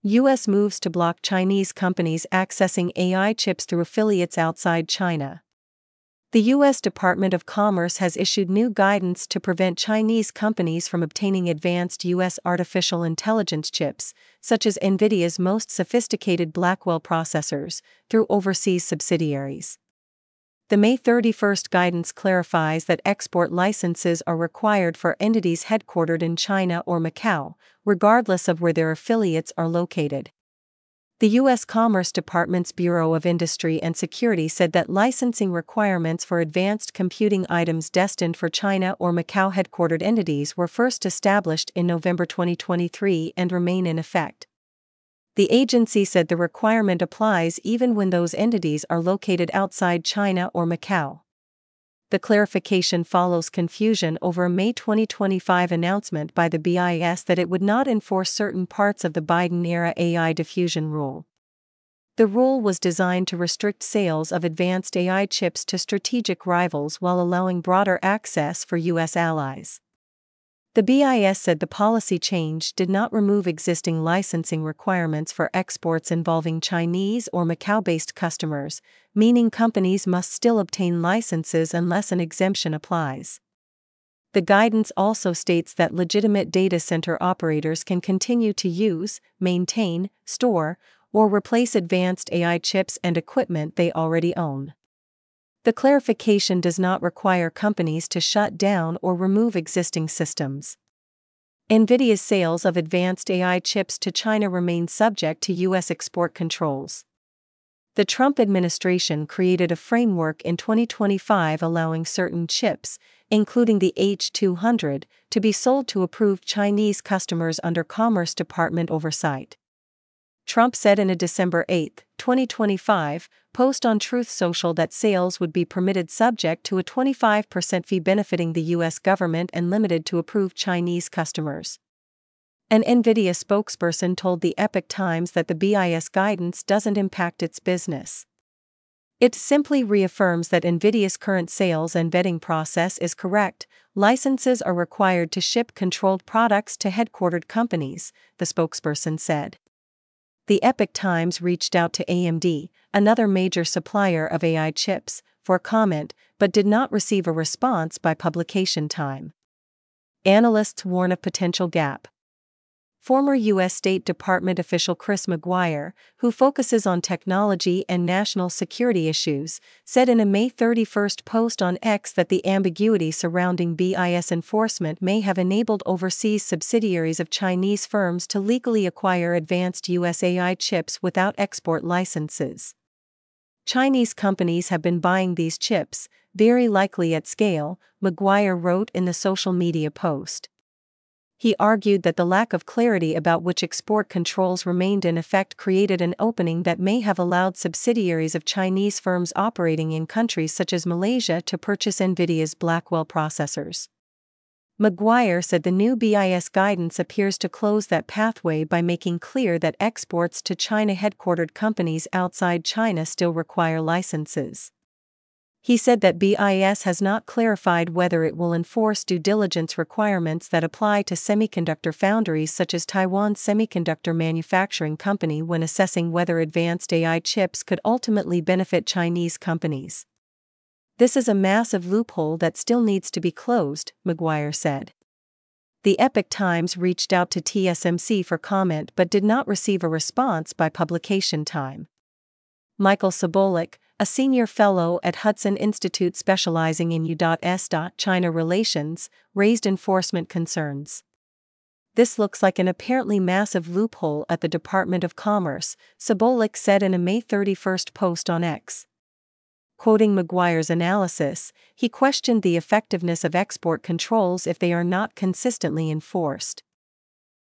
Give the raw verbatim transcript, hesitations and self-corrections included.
U S moves to block Chinese companies accessing A I chips through affiliates outside China. The U S Department of Commerce has issued new guidance to prevent Chinese companies from obtaining advanced U S artificial intelligence chips, such as NVIDIA's most sophisticated Blackwell processors, through overseas subsidiaries. The May thirty-first guidance clarifies that export licenses are required for entities headquartered in China or Macau, regardless of where their affiliates are located. The U S Commerce Department's Bureau of Industry and Security said that licensing requirements for advanced computing items destined for China or Macau headquartered entities were first established in November twenty twenty-three and remain in effect. The agency said the requirement applies even when those entities are located outside China or Macau. The clarification follows confusion over a May twenty twenty-five announcement by the B I S that it would not enforce certain parts of the Biden-era A I diffusion rule. The rule was designed to restrict sales of advanced A I chips to strategic rivals while allowing broader access for U S allies. The B I S said the policy change did not remove existing licensing requirements for exports involving Chinese or Macau-based customers, meaning companies must still obtain licenses unless an exemption applies. The guidance also states that legitimate data center operators can continue to use, maintain, store, or replace advanced A I chips and equipment they already own. The clarification does not require companies to shut down or remove existing systems. NVIDIA's sales of advanced A I chips to China remain subject to U S export controls. The Trump administration created a framework in twenty twenty-five allowing certain chips, including the H two hundred, to be sold to approved Chinese customers under Commerce Department oversight. Trump said in a December eighth, twenty twenty-five, post on Truth Social that sales would be permitted subject to a twenty-five percent fee benefiting the U S government and limited to approved Chinese customers. An NVIDIA spokesperson told the Epoch Times that the B I S guidance doesn't impact its business. It simply reaffirms that NVIDIA's current sales and vetting process is correct. Licenses are required to ship controlled products to headquartered companies, the spokesperson said. The Epoch Times reached out to A M D, another major supplier of A I chips, for comment, but did not receive a response by publication time. Analysts warn of potential gap. Former U S State Department official Chris McGuire, who focuses on technology and national security issues, said in a May thirty-first post on X that the ambiguity surrounding B I S enforcement may have enabled overseas subsidiaries of Chinese firms to legally acquire advanced U S A I chips without export licenses. Chinese companies have been buying these chips, very likely at scale, McGuire wrote in the social media post. He argued that the lack of clarity about which export controls remained in effect created an opening that may have allowed subsidiaries of Chinese firms operating in countries such as Malaysia to purchase NVIDIA's Blackwell processors. McGuire said the new B I S guidance appears to close that pathway by making clear that exports to China-headquartered companies outside China still require licenses. He said that B I S has not clarified whether it will enforce due diligence requirements that apply to semiconductor foundries such as Taiwan Semiconductor Manufacturing Company when assessing whether advanced A I chips could ultimately benefit Chinese companies. This is a massive loophole that still needs to be closed, McGuire said. The Epoch Times reached out to T S M C for comment but did not receive a response by publication time. Michael Sobolik, a senior fellow at Hudson Institute specializing in U S China relations, raised enforcement concerns. This looks like an apparently massive loophole at the Department of Commerce, Sobolik said in a May thirty-first post on X. Quoting McGuire's analysis, he questioned the effectiveness of export controls if they are not consistently enforced.